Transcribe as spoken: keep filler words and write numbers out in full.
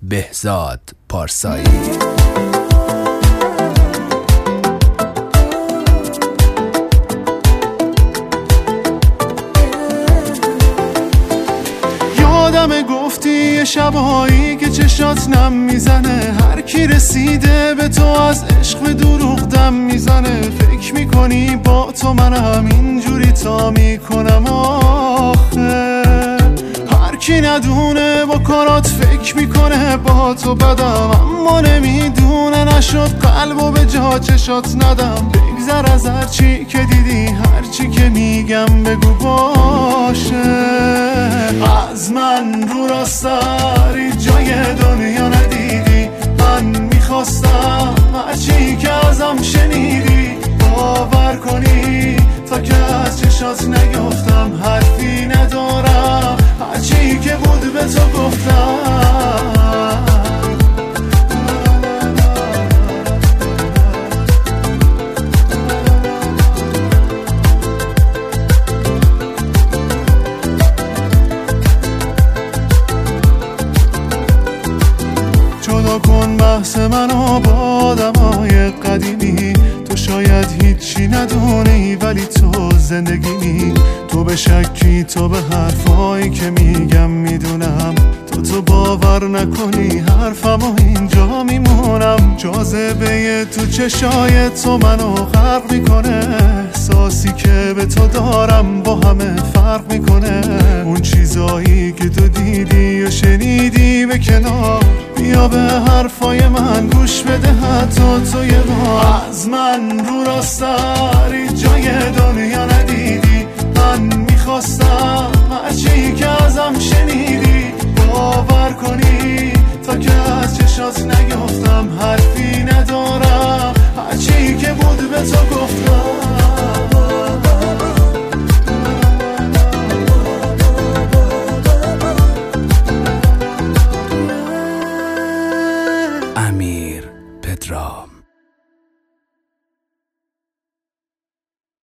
بهزاد پارسایی. یادم گفتی یه شبایی که چشات نم میزنه، هر کی رسیده به تو از عشق به دروغ دم میزنه. فکر میکنی با تو منم اینجوری تا میکنم آخه، هر کی ندونه با کارات فکر میکنه با تو بدم، اما نمیدونه نشد قلبو به جا چشات ندم. بگذر از هر چی که دیدی، هر چی که میگم بگو باشه. از من رو راستاری جای دنیا ندیدی، من میخواستم هر چی که ازم شنیدی باور کنی، تا که از چشات نگفتم حرفی ندارم، هر چی که بود به تو گفتم. جدا کن بحث منو با آدمای قدیمی، تو شاید هیچی ندونی ولی تو زندگیمی. تو به شکی، تو به حرفایی که میگم میدونم، تو تو باور نکنی حرفمو اینجا میمونم. جاذبه تو چشای تو منو غرق میکنه، احساسی که به تو دارم با همه فرق میکنه. اون چیزایی که تو دیدی و شنیدی به کنار، بیا به حرفای من گوش بده حتی تو یه بار. از من رو راستاری جای دنیا ندیدی، من میخواستم هرچی که ازم شنیدی باور کنی، تا که از چشات نگفتم حرفی ندارم، هرچی که بود به تو گفتم.